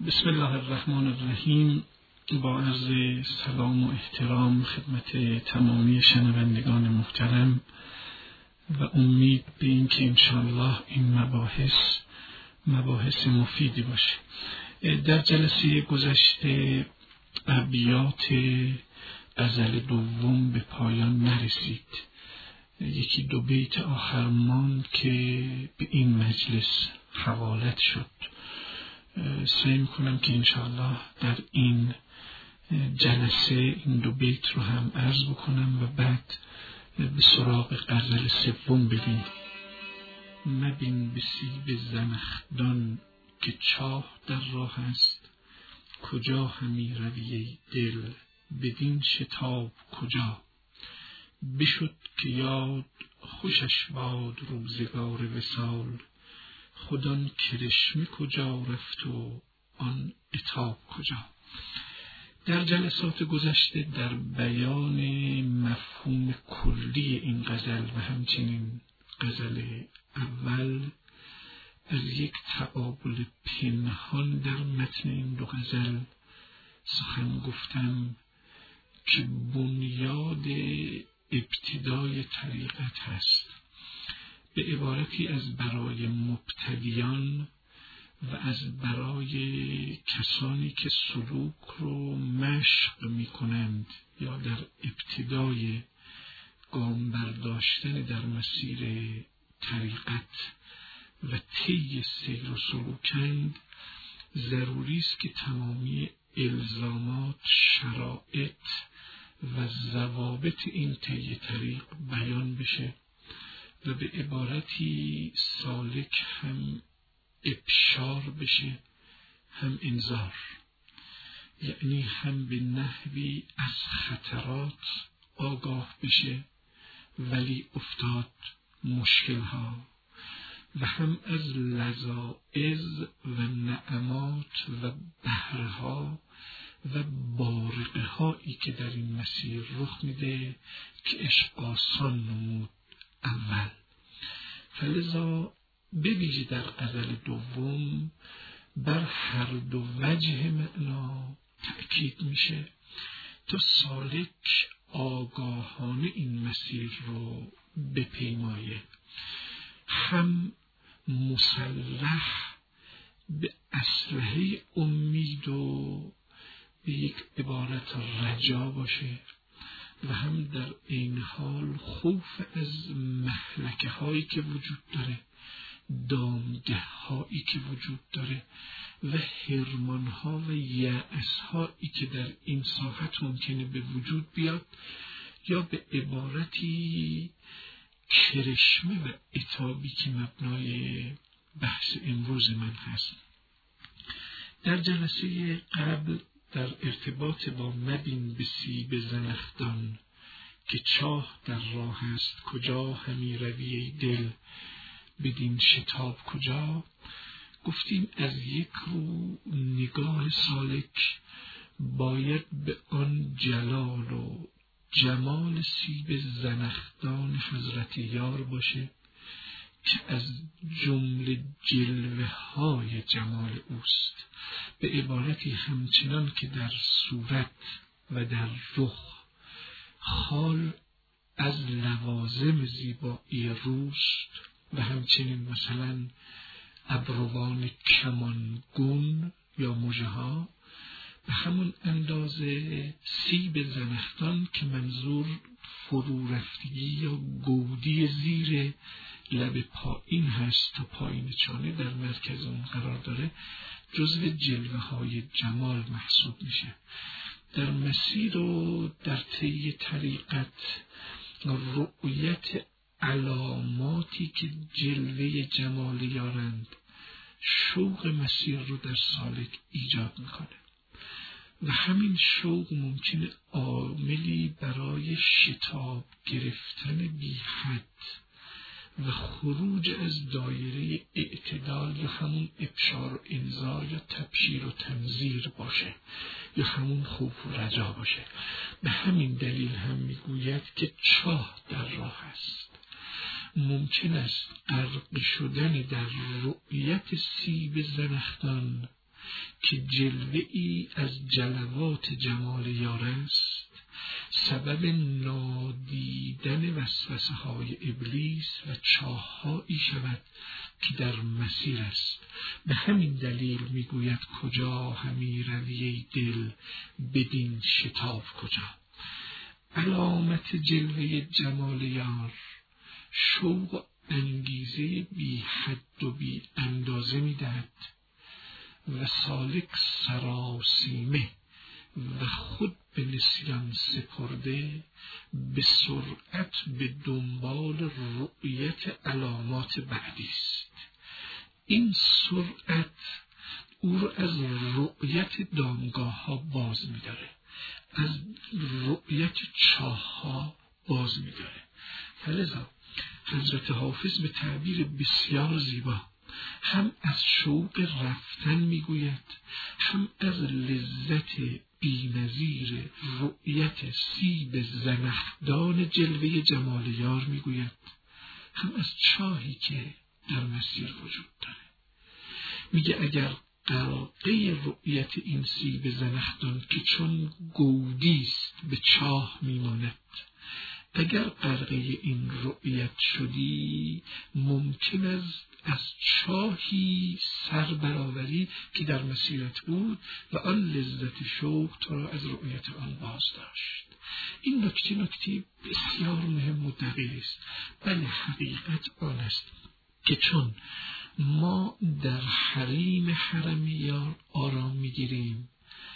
بسم الله الرحمن الرحیم. با عرض سلام و احترام خدمت تمامی شنوندگان محترم و امید به این که انشاءالله این مباحث مفیدی باشه. در جلسه گذشته ابیات غزل دوم به پایان نرسید. یکی دو بیت آخر ماند که به این مجلس حوالت شد. سعی میکنم که انشاءالله در این جلسه این دو بیت رو هم عرض بکنم و بعد به سراغ غزل سوم بریم. مبین به سیب زنخدان که چاه در راه است، کجا همی روی ای دل بدین شتاب کجا؟ بشد که یاد خوشش باد روزگار وصال، خودان کرشمه کجا رفت و آن عتاب کجا؟ در جلسات گذشته در بیان مفهوم کلی این غزل و همچنین غزل اول از یک تقابل پنهان در متن این دو غزل سخن گفتم که بنیاد ابتدای طریقت هست، به عبارتی از برای مبتدیان و از برای کسانی که سلوک رو مشق می کنند یا در ابتدای گام برداشتن در مسیر طریقت و طی سیر و سلوکند. ضروری است که تمامی الزامات، شرایط و ضوابط این طی طریق بیان بشه و به عبارتی سالک هم ابشار بشه هم انذار، یعنی هم به نحوی از خطرات آگاه بشه ولی افتاد مشکلها، و هم از لذائذ و نعمات و بهرها و بارقه هایی که در این مسیر رخ میده که عشق آسان نمود اول. فلذا بویژه در غزل دوم بر هر دو وجه معنا تأکید میشه تا سالک آگاهانه این مسیر رو بپیمایه، هم مسلح به اسلحه امید و به یک عبارت رجا باشه و هم در این حال خوف از مهلکه هایی که وجود داره، دامگه هایی که وجود داره و حرمان ها و یأس هایی که در این ساحت ممکنه به وجود بیاد، یا به عبارتی کرشمه و عتابی که مبنای بحث امروز من هست. در جلسه قبل در ارتباط با مبین به سیب زنخدان که چاه در راه است، کجا همی روی ای دل بدین شتاب کجا، گفتیم از یک رو نگاه سالک باید به آن جلال و جمال سیب زنخدان حضرت یار باشه که از جمله جلوه های جمال اوست، به عبارتی همچنان که در صورت و در رخ خال از لوازم زیبایی روست و همچنین مثلا ابروان کمانگون یا مژه ها، به همون اندازه سیب زنخدان که منظور فرو رفتگی یا گودی زیر لب پایین هست تا پایین چانه در مرکز اون قرار داره، جزو جلوه های جمال محسوب میشه. در مسیر و در طی طریقت رؤیت علاماتی که جلوه جمال یارند شوق مسیر رو در سالک ایجاد میکنه و همین شوق ممکنه عاملی برای شتاب گرفتن بی حد و خروج از دایره اعتدال یا همون ابشار و انذار یا تبشیر و تنذیر باشه یا همون خوف و رجا باشه. به همین دلیل هم میگوید که چاه در راه است. ممکن است غرق شدن در رؤیت سیب زنخدان که جلوه ای از جلوات جمال یار است، سبب نادیدن وسوسه های ابلیس و چاه‌هایی شود که در مسیر است. به همین دلیل میگوید کجا همی روی ای دل، بدین شتاب کجا. علامت جلوه جمال یار شوق و انگیزه بی حد و بی اندازه میدهد و سالک سراسیمه و خود به نسیان سپرده به سرعت به دنبال رؤیت علامات بعدی است. این سرعت او را از رؤیت دامگاه ها باز می‌داره، از رؤیت چاه ها باز می‌داره. فلذا حضرت حافظ به تعبیر بسیار زیبا هم از شوق رفتن میگوید، هم از لذت بی‌نظیر رؤیت سیب زنخدان جلوه جمال یار میگوید، هم از چاهی که در مسیر وجود داره. میگه اگر غرقه رؤیت این سیب زنخدان که چون گودیست به چاه میماند، اگر غرقه این رؤیت شدی، ممکن است از چاهی سر برآوری که در مسیرت بود و آن لذت شوق تو را از رؤیت آن باز داشت. این نکته بسیار مهم و دقیق است. بله، حقیقت آن است که چون ما در حریم حرم یار آرام میگیریم،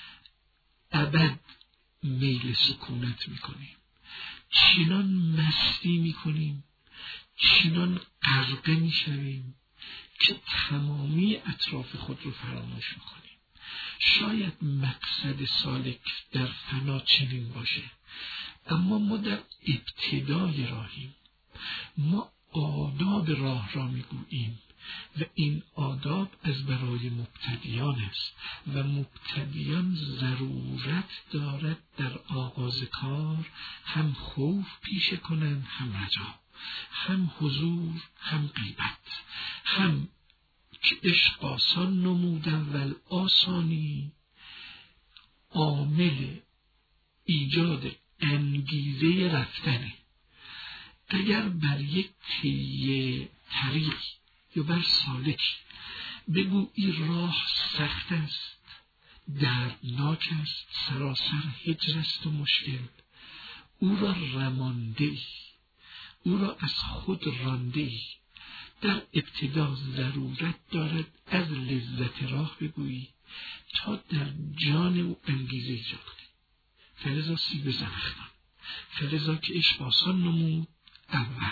ابد میل سکونت میکنیم، چنان مستی میکنیم، چنان غرقه میشویم که تمامی اطراف خود رو فراموش میکنیم. شاید مقصد سالک در فنا چنین باشه، اما ما در ابتدای راهیم. ما آداب راه را میگوییم و این آداب از برای مبتدیان است و مبتدیان ضرورت دارد در آغاز کار هم خوف پیشه کنند، هم رجا، هم حضور، هم غیبت، هم که عشق آسان نمودن و آسانی عامل ایجاد انگیزه رفتنه. اگر بر یک طی طریق یا بر سالک بگویی راه سخت است، دردناک است، سراسر هجر است و مشکل، او را رمانده، او را از خود رانده، در ابتدا ضرورت دارد از لذت راه بگویی تا در جان او انگیزه ایجاد کنی. فلذا سیب زنخدان، فلذا که عشق آسان نمود اول،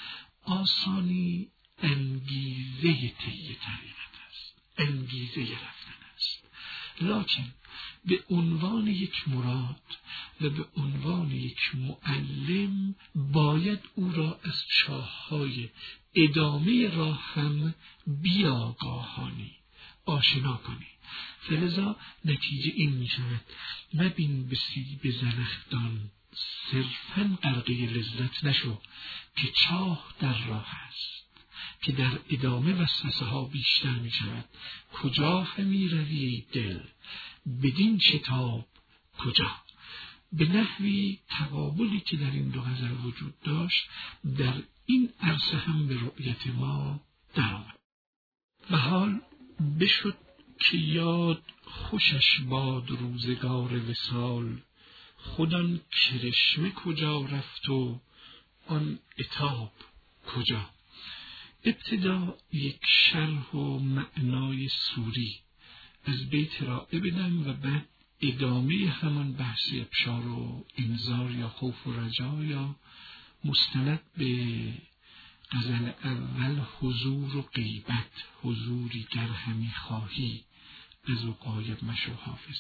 آسانی انگیزه طی طریقت است، انگیزه رفتن است. لکن به عنوان یک مراد و به عنوان یک معلم باید او را از چاه‌های ادامه راه هم بیاگاهانی آشنا کنی. فلذا نتیجه این می شود مبین به سیب زنخدان صرفاً غرقه لذت نشو که چاه در راه است، که در ادامه وسوسه ها بیشتر می شود. کجا همی روی ای دل، بدین شتاب کجا. به نحوی تقابلی که در این دو غزل وجود داشت در این عرصه هم به رؤیت ما در آمد. و حال بشد که یاد خوشش باد روزگار وصال، خودان کرشمه کجا رفت و آن عتاب کجا. ابتدا یک شرح و معنای سوری از بیت رائع بدم و بعد ادامه همان بحث ابشار و انذار یا خوف و رجا یا مستند به غزل اول حضور و غیبت، حضوری گر همی خواهی از او غایب مشو حافظ.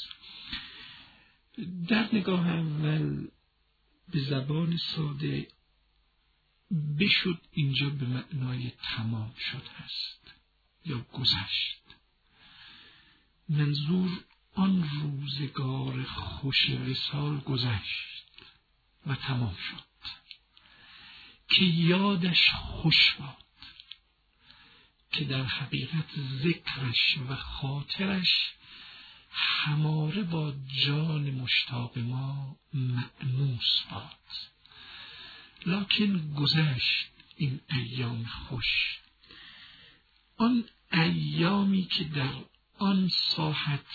در نگاه اول به زبان ساده بشد اینجا به معنای تمام شد هست یا گذشت. منظور آن روزگار خوش وصال گذشت و تمام شد که یادش خوش باد، که در حقیقت ذکرش و خاطرش هماره با جان مشتاق ما مأنوس باد. لکن گذشت این ایام خوش، آن ایامی که در آن ساحت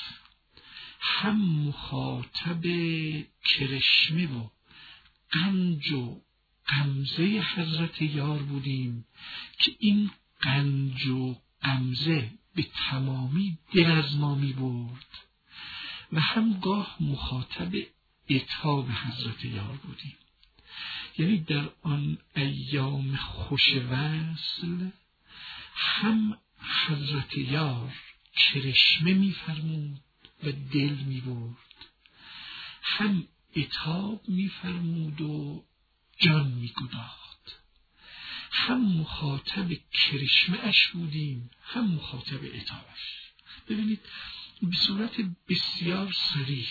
هم مخاطب کرشمه و غنج و غمزه حضرت یار بودیم که این غنج و غمزه به تمامی دل از ما می برد و همگاه مخاطب عتاب حضرت یار بودیم. یعنی در آن ایام خوش وصل هم حضرت یار کرشمه می فرمود و دل می برد، هم عتاب می فرمود و جان می گداخت. هم مخاطب کرشمه اش بودیم، هم مخاطب عتابش. ببینید به صورت بسیار صریح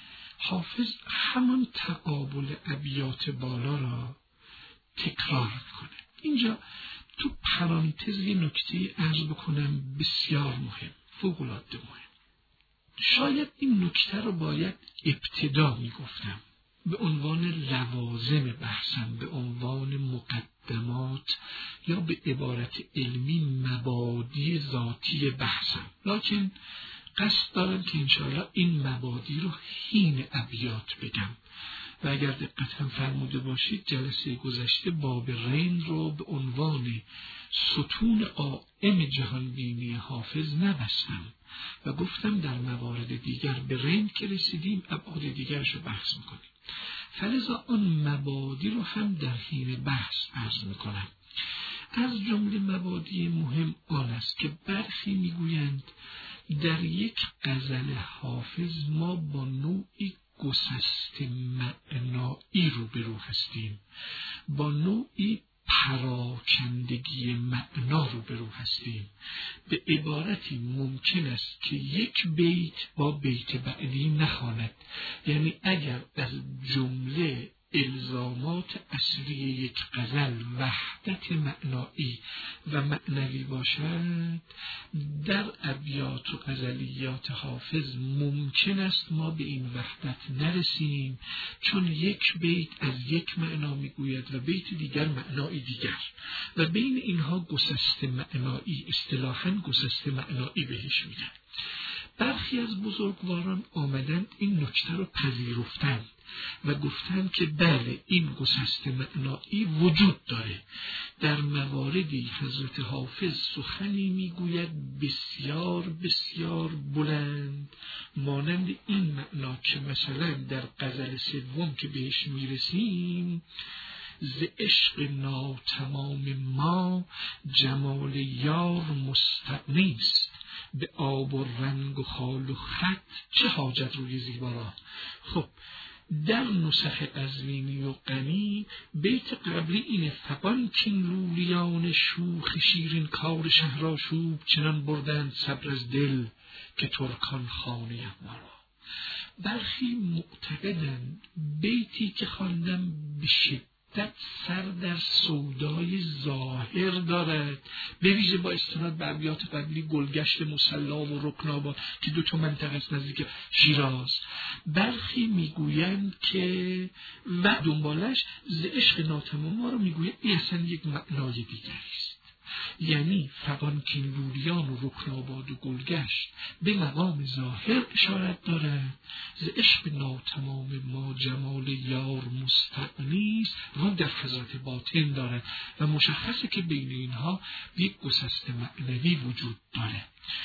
حافظ همان تقابل ابیات بالا را تکرار میکنه. اینجا تو پرانتز یه نکته عرض بکنم بسیار مهم، فوق‌العاده مهم. شاید این نکته رو باید ابتدا میگفتم به عنوان لوازم بحثم، به عنوان مقدمات یا به عبارت علمی مبادی ذاتی بحثم، لکن قصد دارم که انشاءالله این مبادی رو حین ابیات بگم و اگر دقت هم فرموده باشید جلسه گذشته باب رین رو به عنوان ستون قائم جهانبینی حافظ نبستم و گفتم در موارد دیگر به رین که رسیدیم ابعاد دیگرش رو بحث میکنیم. فلذا آن مبادی رو هم در حین بحث عرض میکنم. از جمله مبادی مهم آن است که برخی میگویند در یک غزل حافظ ما با نوعی گسست معنایی روبرو هستیم، با نوعی پراکندگی معنا روبرو هستیم. به عبارتی ممکن است که یک بیت با بیت بعدی نخواند، یعنی اگر از جمله الزامات اصلی یک غزل وحدت معنایی و معنوی باشد، در ابیات و غزلیات حافظ ممکن است ما به این وحدت نرسیم، چون یک بیت از یک معنا میگوید و بیت دیگر معنای دیگر و بین اینها گسست معنایی، اصطلاحاً گسست معنایی بهش میگن. برخی از بزرگواران آمدند این نکته رو پذیرفتند و گفتند که بله این گسست معنایی وجود داره. در مواردی حضرت حافظ سخنی میگوید بسیار بسیار بلند، مانند این معنا که مثلا در غزل سوم که بهش میرسیم، ز عشق ناتمام ما جمال یار مستغنی است، به آب و رنگ و خال و خط چه حاجت روی زیبا. خب در نسخ قزوینی و غنی بیت قبلی اینه: فغان کین لولیان شوخ شیرین کار شهرآشوب چنان بردند صبر از دل که ترکان خانه ما را. برخی معتقدند بیتی که خواندم به شدت سر در سودای ظاهر دارد، به ویژه با استناد به ابیات قبلی گلگشت مصلا و رکناباد که 2 منطقه است نزدیک شیراز. برخی میگویند که و دنبالش ز عشق ناتمام ما رو میگوید این اصلا یک معنای دیگری است. یعنی فغان کین لولیان و رکناباد و گلگشت به مقام ظاهر اشارت دارد، ز عشق ناتمام ما جمال یار مستغنی است رو در حضرت باطن دارد و مشخصه که بین اینها یک گسست معنوی وجود داره.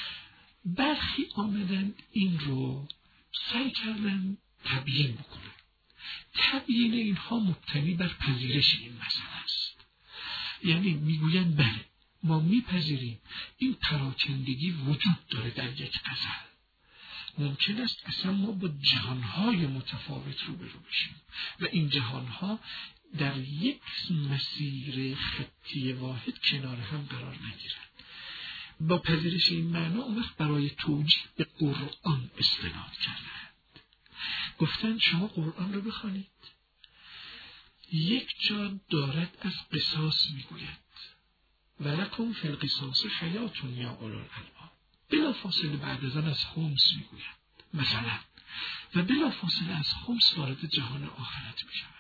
برخی آمدند این رو سعی کردن تبیین بکنن. تبیین اینها مبتنی بر پذیرش این مسئله است. یعنی میگویند بله ما میپذیریم این پراکندگی وجود داره در یک غزل. ممکن است اصلا ما با جهانهای متفاوت روبرو بشیم و این جهانها در یک مسیر خطی واحد کنار هم قرار نگیرند. با پذیرش این معنا اون وقت برای توجیه به قرآن استناد کردند. گفتند شما قرآن رو بخوانید، یک جا دارد از قصاص میگوید، ولکم فی القصاص حیات یا اولی الالباب. بلا فاصله بعد از آن از خمس میگوید مثلا، و بلا فاصله از خمس وارد جهان آخرت میشود.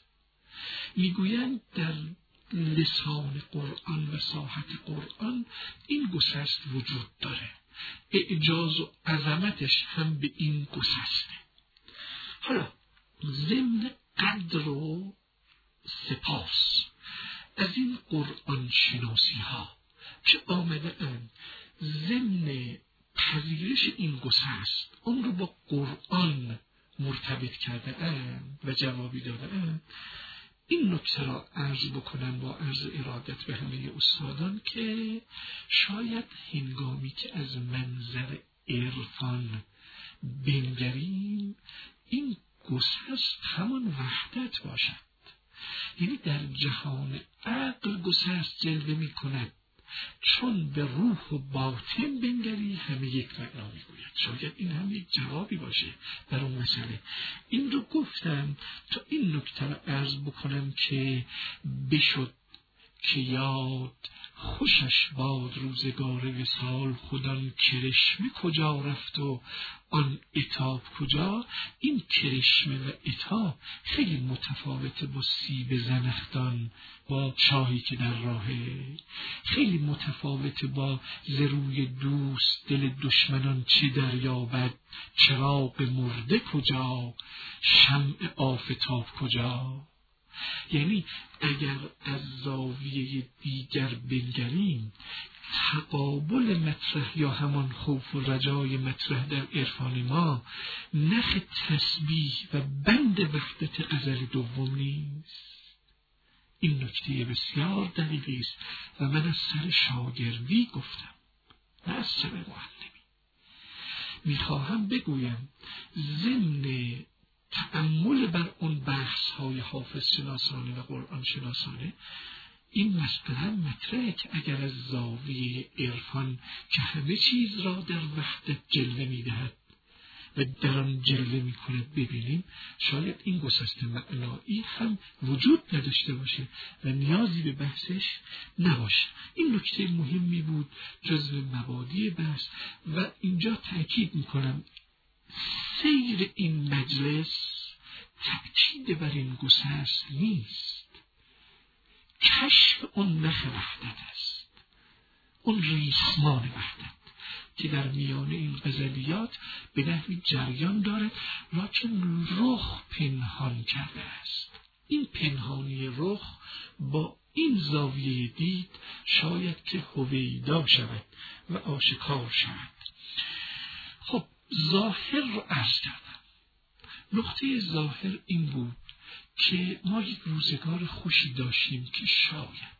میگویند در لسان قرآن و ساحت قرآن این گسست وجود داره، اعجاز و عظمتش هم به این گسسته. حالا ضمن قدر و سپاس از این قرآن شناسی ها که آمده اند ضمن پذیرش این گسست اون رو با قرآن مرتبط کرده اند و جوابی داده اند، این نکته را عرض بکنم با عرض ارادت به همه استادان که شاید هنگامی که از منظر عرفان بنگریم این گسست همان وحدت باشد. یعنی در جهان عقل گسست جلوه می کند، چون به روح و باطن بنگری همه یک معنا میگوید. شاید این هم یک جوابی باشه در اون مسئله. این رو گفتم تا این نکته رو عرض بکنم که بشد که یاد خوشش باد روزگار وصال، خودان کرشمه کجا رفت و آن عتاب کجا. این کرشمه و عتاب خیلی متفاوته با سیب زنخدان، با شاهی که در راهه، خیلی متفاوته با زروی دوست دل دشمنان چه دریابد، چراغ مرده کجا شمع آفتاب کجا. یعنی اگر از زاویه دیگر بنگریم تقابل مطرح یا همان خوف و رجای مطرح در عرفان ما نخ تسبیح و بند وحدت غزل دوم نیست. این نکته بسیار دقیقی است و من از سر شاگردی گفتم نه از سر معلمی. میخواهم بگویم ضمن تأمل بر اون بحث های حافظ شناسانه و قرآن شناسانه این مسئله مطرحه که اگر از زاویه عرفان که همه چیز را در وحدت جلوه میدهد و در آن جلوه میکند ببینیم، شاید این گسست معنایی هم وجود نداشته باشه و نیازی به بحثش نباشه. این نکته مهمی بود جزو مبادی بحث و اینجا تأکید میکنم سیر این مجلس تأکید بر این گسست نیست، کشف اون نخ وحدت است، اون ریسمان وحدت که در میان این غزلیات به نحوی جریان دارد لکن رخ پنهان کرده است. این پنهانی رخ با این زاویه دید شاید که هویدا شود و آشکار شود. خب ظاهر رو عرض کردم. نقطه ظاهر این بود که ما یک روزگار خوشی داشتیم که شاید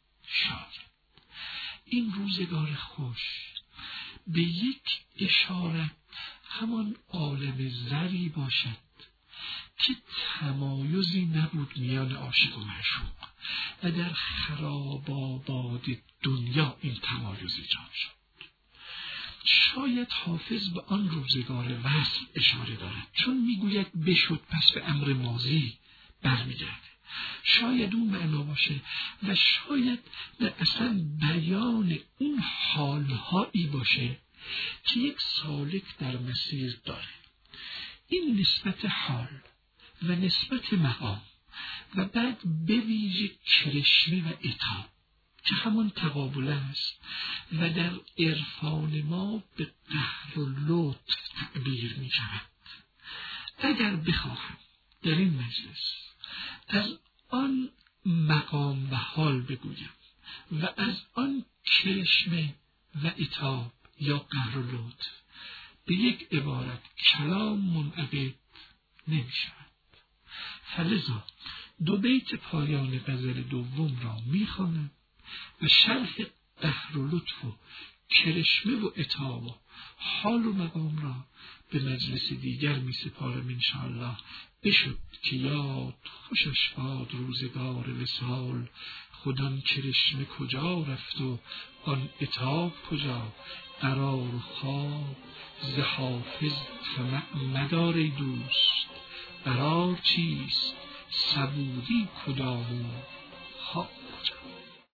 این روزگار خوش به یک اشارت همان عالم زری باشد که تمایزی نبود میان عاشق و معشوق و در خراباباد دنیا این تمایز ایجاد شد. شاید حافظ به آن روزگار وصل اشاره دارد چون میگوید بشد پس به امر ماضی برمیگرده. شاید اون معنا باشه و شاید نه اصلا بیان اون حالهایی باشه که یک سالک در مسیر داره. این نسبت حال و نسبت مقام و بعد به ویژه کرشمه و عتاب که همان تقابل است و در عرفان ما به قهر و لطف تعبیر می شود. اگر بخواهم در این مجلس از آن مقام و حال بگویم و از آن کرشمه و عتاب یا قهر و لطف به یک عبارت کلام منعقد نمی شود. فلذا دو بیت پایان غزل دوم را می خوانم و شرح قهر و لطف و کرشمه و عتاب و حال و مقام را به مجلس دیگر می سپارم انشاءالله. بشد که یاد خوشش باد روزگار وصال، خودان کرشمه کجا رفت و آن عتاب کجا. قرار و خواب ز حافظ طمع مدار ای دوست، قرار چیست صبوری کدام و خواب کجا.